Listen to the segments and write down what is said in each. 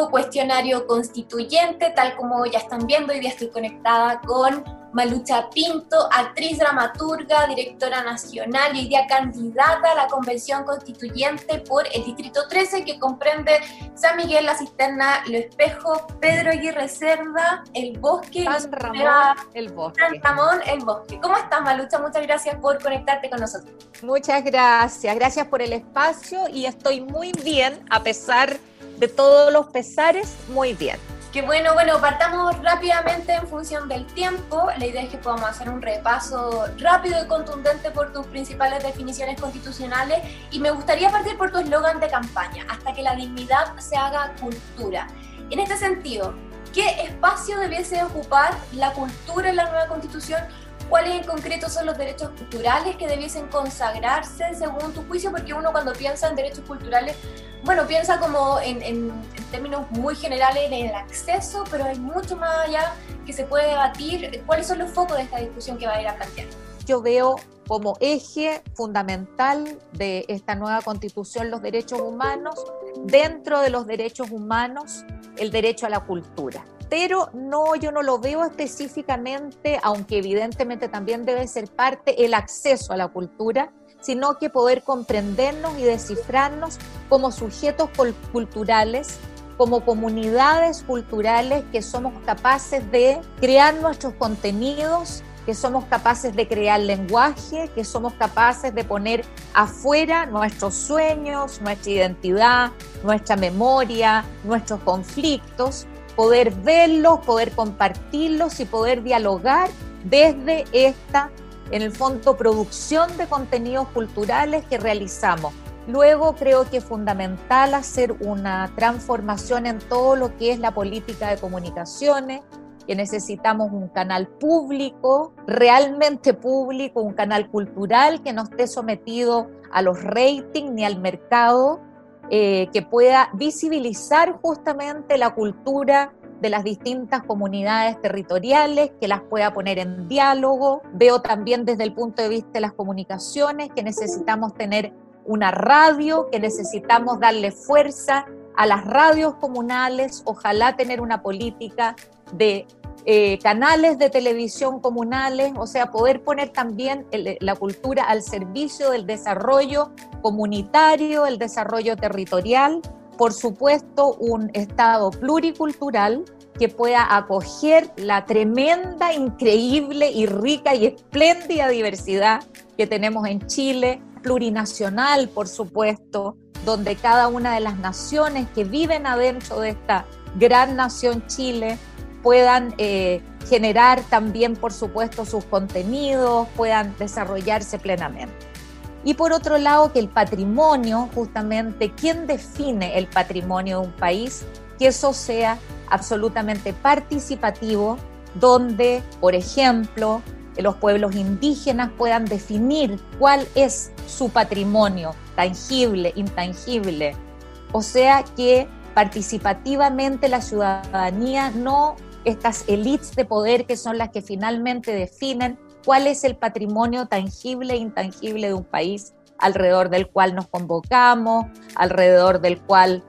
nuevo cuestionario constituyente. Tal como ya están viendo, hoy día estoy conectada con Malucha Pinto, actriz, dramaturga, directora nacional y hoy día candidata a la Convención Constituyente por el Distrito 13, que comprende San Miguel, La Cisterna, Lo Espejo, Pedro Aguirre Cerda, El Bosque San Ramón, El Bosque. San Ramón, El Bosque. ¿Cómo estás, Malucha? Muchas gracias por conectarte con nosotros. Muchas gracias, gracias por el espacio y estoy muy bien, a pesar de todos los pesares, muy bien. Qué bueno, partamos rápidamente en función del tiempo. La idea es que podamos hacer un repaso rápido y contundente por tus principales definiciones constitucionales y me gustaría partir por tu eslogan de campaña, hasta que la dignidad se haga cultura. En este sentido, ¿qué espacio debiese ocupar la cultura en la nueva Constitución? ¿Cuáles en concreto son los derechos culturales que debiesen consagrarse según tu juicio? Porque uno cuando piensa en derechos culturales, bueno, piensa como en términos muy generales en el acceso, pero hay mucho más allá que se puede debatir. ¿Cuáles son los focos de esta discusión que va a ir a plantear? Yo veo como eje fundamental de esta nueva Constitución los derechos humanos, dentro de los derechos humanos el derecho a la cultura. Pero no, yo no lo veo específicamente, aunque evidentemente también debe ser parte el acceso a la cultura, sino que poder comprendernos y descifrarnos como sujetos culturales, como comunidades culturales que somos capaces de crear nuestros contenidos, que somos capaces de crear lenguaje, que somos capaces de poner afuera nuestros sueños, nuestra identidad, nuestra memoria, nuestros conflictos, poder verlos, poder compartirlos y poder dialogar desde esta, en el fondo, producción de contenidos culturales que realizamos. Luego creo que es fundamental hacer una transformación en todo lo que es la política de comunicaciones, que necesitamos un canal público, realmente público, un canal cultural que no esté sometido a los ratings ni al mercado, que pueda visibilizar justamente la cultura de las distintas comunidades territoriales, que las pueda poner en diálogo. Veo también desde el punto de vista de las comunicaciones que necesitamos tener una radio, que necesitamos darle fuerza a las radios comunales, ojalá tener una política de canales de televisión comunales, o sea, poder poner también la cultura al servicio del desarrollo comunitario, el desarrollo territorial, por supuesto un Estado pluricultural que pueda acoger la tremenda, increíble y rica y espléndida diversidad que tenemos en Chile, plurinacional, por supuesto, donde cada una de las naciones que viven adentro de esta gran nación Chile puedan generar también, por supuesto, sus contenidos, puedan desarrollarse plenamente. Y por otro lado, que el patrimonio, justamente, ¿quién define el patrimonio de un país? Que eso sea absolutamente participativo, donde, por ejemplo, los pueblos indígenas puedan definir cuál es su patrimonio, tangible, intangible. O sea, que participativamente la ciudadanía, no estas élites de poder que son las que finalmente definen cuál es el patrimonio tangible e intangible de un país alrededor del cual nos convocamos, alrededor del cual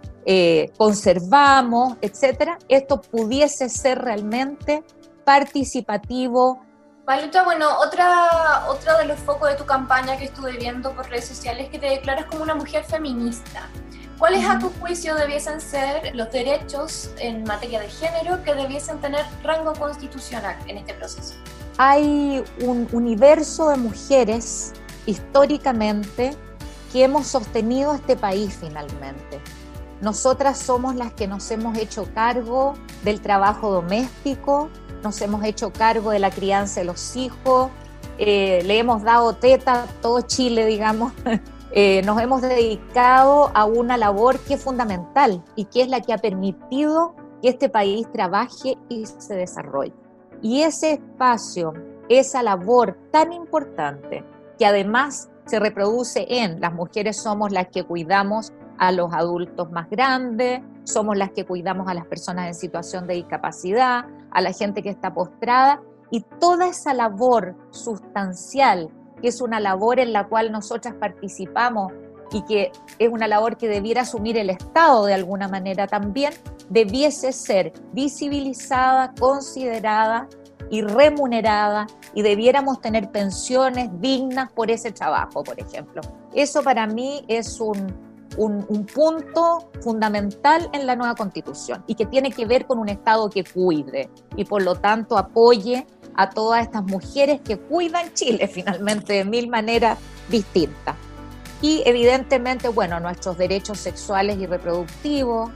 conservamos, etcétera. Esto pudiese ser realmente participativo. Malucha, bueno, otro de los focos de tu campaña que estuve viendo por redes sociales es que te declaras como una mujer feminista. ¿Cuáles a tu juicio debiesen ser los derechos en materia de género que debiesen tener rango constitucional en este proceso? Hay un universo de mujeres históricamente que hemos sostenido este país finalmente. Nosotras somos las que nos hemos hecho cargo del trabajo doméstico, nos hemos hecho cargo de la crianza de los hijos, le hemos dado teta a todo Chile, digamos. Nos hemos dedicado a una labor que es fundamental y que es la que ha permitido que este país trabaje y se desarrolle. Y ese espacio, esa labor tan importante, que además se reproduce en las mujeres, somos las que cuidamos a los adultos más grandes, somos las que cuidamos a las personas en situación de discapacidad, a la gente que está postrada, y toda esa labor sustancial, que es una labor en la cual nosotras participamos y que es una labor que debiera asumir el Estado de alguna manera también, debiese ser visibilizada, considerada y remunerada, y debiéramos tener pensiones dignas por ese trabajo, por ejemplo. Eso para mí es un punto fundamental en la nueva Constitución y que tiene que ver con un Estado que cuide y por lo tanto apoye a todas estas mujeres que cuidan Chile finalmente de mil maneras distintas. Y evidentemente, bueno, nuestros derechos sexuales y reproductivos,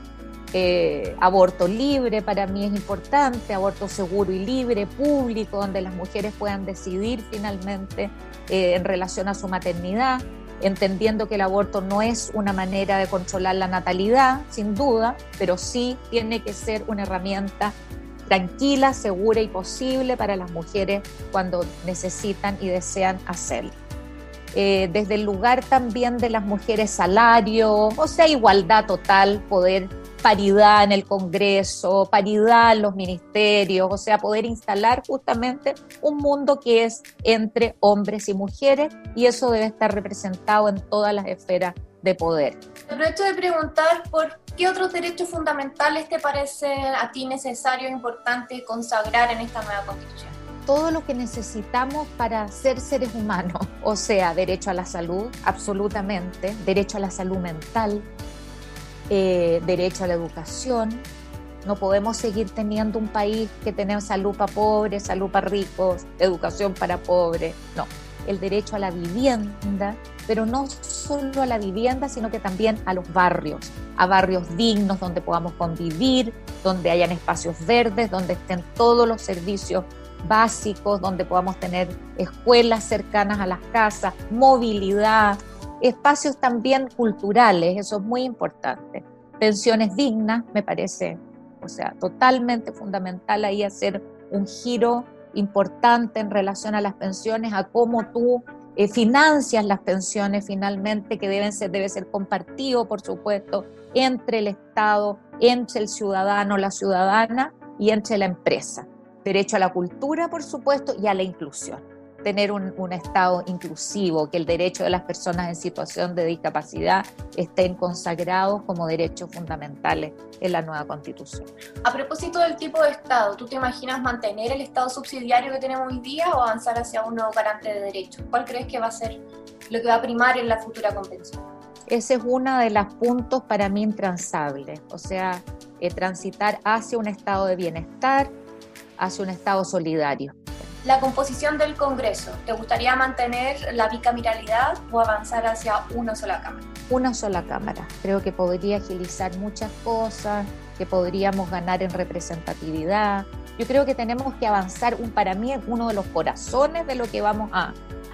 aborto libre para mí es importante, aborto seguro y libre, público, donde las mujeres puedan decidir finalmente en relación a su maternidad, entendiendo que el aborto no es una manera de controlar la natalidad, sin duda, pero sí tiene que ser una herramienta tranquila, segura y posible para las mujeres cuando necesitan y desean hacerlo. Desde el lugar también de las mujeres salario, o sea, igualdad total, poder, paridad en el Congreso, paridad en los ministerios, o sea, poder instalar justamente un mundo que es entre hombres y mujeres, y eso debe estar representado en todas las esferas de poder. Aprovecho de preguntar por qué otros derechos fundamentales te parece a ti necesario e importante consagrar en esta nueva Constitución. Todo lo que necesitamos para ser seres humanos, o sea, derecho a la salud, absolutamente, derecho a la salud mental, derecho a la educación. No podemos seguir teniendo un país que tenemos salud para pobres, salud para ricos, educación para pobres, no. El derecho a la vivienda, pero no solo a la vivienda, sino que también a los barrios, a barrios dignos donde podamos convivir, donde hayan espacios verdes, donde estén todos los servicios básicos, donde podamos tener escuelas cercanas a las casas, movilidad, espacios también culturales, eso es muy importante. Pensiones dignas, me parece, o sea, totalmente fundamental ahí hacer un giro importante en relación a las pensiones, a cómo tú financias las pensiones finalmente, que debe ser compartido, por supuesto, entre el Estado, entre el ciudadano, la ciudadana y entre la empresa. Derecho a la cultura, por supuesto, y a la inclusión. Tener un Estado inclusivo, que el derecho de las personas en situación de discapacidad estén consagrados como derechos fundamentales en la nueva Constitución. A propósito del tipo de Estado, ¿tú te imaginas mantener el Estado subsidiario que tenemos hoy día o avanzar hacia un nuevo garante de derechos? ¿Cuál crees que va a ser lo que va a primar en la futura convención? Ese es uno de los puntos para mí intransables, o sea, transitar hacia un estado de bienestar, hacia un estado solidario. La composición del Congreso, ¿te gustaría mantener la bicameralidad o avanzar hacia una sola Cámara? Una sola Cámara. Creo que podría agilizar muchas cosas, que podríamos ganar en representatividad. Yo creo que tenemos que avanzar, para mí es uno de los corazones de lo que vamos a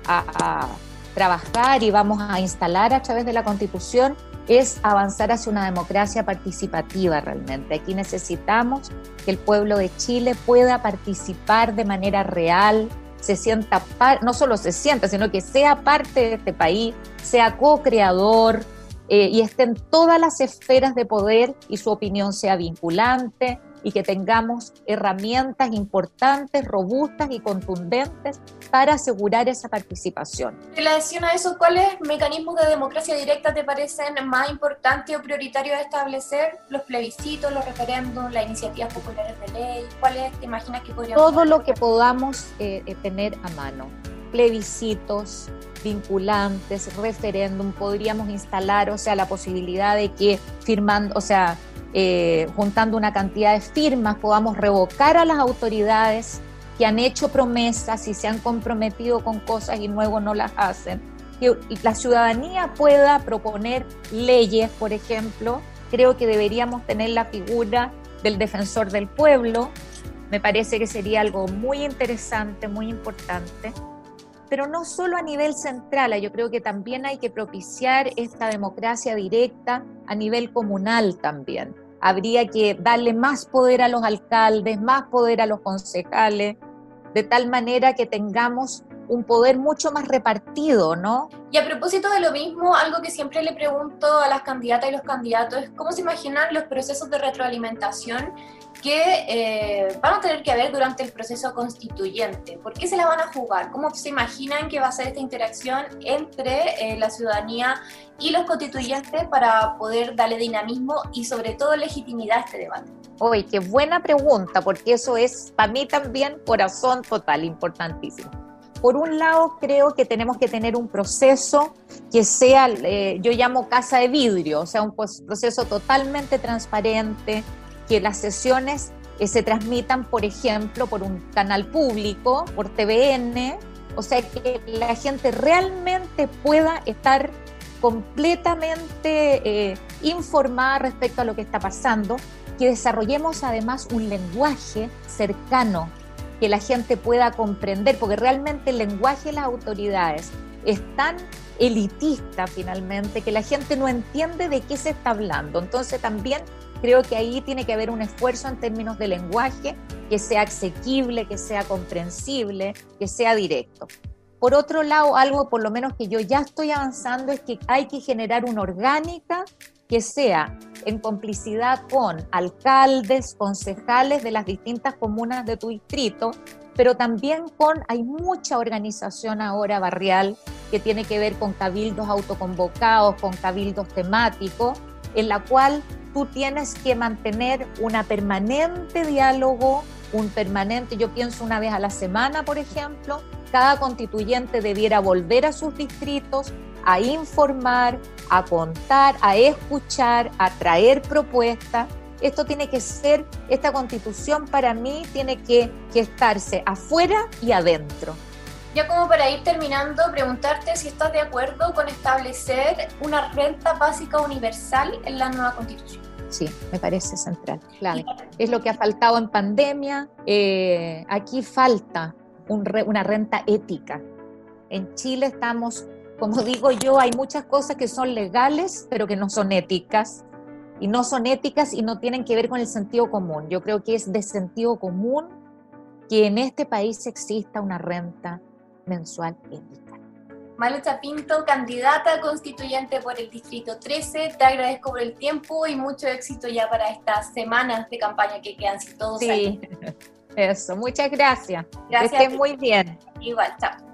trabajar y vamos a instalar a través de la Constitución, es avanzar hacia una democracia participativa realmente. Aquí necesitamos que el pueblo de Chile pueda participar de manera real, se sienta, no solo se sienta, sino que sea parte de este país, sea co-creador y esté en todas las esferas de poder y su opinión sea vinculante y que tengamos herramientas importantes, robustas y contundentes para asegurar esa participación. En relación a eso, ¿cuáles mecanismos de democracia directa te parecen más importantes o prioritarios de establecer? ¿Los plebiscitos, los referéndums, las iniciativas populares de ley? ¿Cuáles te imaginas que podrían? Todo lo que podamos tener a mano. Plebiscitos, vinculantes, referéndum, podríamos instalar, o sea, la posibilidad de que firmando, o sea, juntando una cantidad de firmas podamos revocar a las autoridades que han hecho promesas y se han comprometido con cosas y luego no las hacen. Que la ciudadanía pueda proponer leyes, por ejemplo. Creo que deberíamos tener la figura del defensor del pueblo. Me parece que sería algo muy interesante, muy importante. Pero no solo a nivel central, yo creo que también hay que propiciar esta democracia directa a nivel comunal también. Habría que darle más poder a los alcaldes, más poder a los concejales, de tal manera que tengamos un poder mucho más repartido, ¿no? Y a propósito de lo mismo, algo que siempre le pregunto a las candidatas y los candidatos es cómo se imaginan los procesos de retroalimentación que van a tener que haber durante el proceso constituyente. ¿Por qué se la van a jugar? ¿Cómo se imaginan que va a ser esta interacción entre la ciudadanía y los constituyentes para poder darle dinamismo y sobre todo legitimidad a este debate? Oye, qué buena pregunta, porque eso es para mí también corazón total, importantísimo. Por un lado, creo que tenemos que tener un proceso que sea, yo llamo casa de vidrio, o sea, un proceso totalmente transparente, que las sesiones se transmitan, por ejemplo, por un canal público, por TVN, o sea, que la gente realmente pueda estar completamente informada respecto a lo que está pasando, que desarrollemos además un lenguaje cercano, que la gente pueda comprender, porque realmente el lenguaje de las autoridades es tan elitista finalmente que la gente no entiende de qué se está hablando. Entonces también creo que ahí tiene que haber un esfuerzo en términos de lenguaje que sea asequible, que sea comprensible, que sea directo. Por otro lado, algo por lo menos que yo ya estoy avanzando es que hay que generar una orgánica que sea en complicidad con alcaldes, concejales de las distintas comunas de tu distrito, pero también hay mucha organización ahora barrial que tiene que ver con cabildos autoconvocados, con cabildos temáticos, en la cual tú tienes que mantener una permanente diálogo, yo pienso una vez a la semana, por ejemplo, cada constituyente debiera volver a sus distritos a informar, a contar, a escuchar, a traer propuestas. Esto tiene que ser, esta constitución para mí tiene que estarse afuera y adentro. Ya como para ir terminando, preguntarte si estás de acuerdo con establecer una renta básica universal en la nueva constitución. Sí, me parece central, clave. Es lo que ha faltado en pandemia. Aquí falta una renta ética. En Chile estamos, como digo yo, hay muchas cosas que son legales, pero que no son éticas. Y no son éticas y no tienen que ver con el sentido común. Yo creo que es de sentido común que en este país exista una renta mensual ética. Malucha Pinto, candidata constituyente por el Distrito 13, te agradezco por el tiempo y mucho éxito ya para estas semanas de campaña que quedan, si todos Sí, eso, muchas gracias. Gracias. Que estén muy bien. Igual, chao.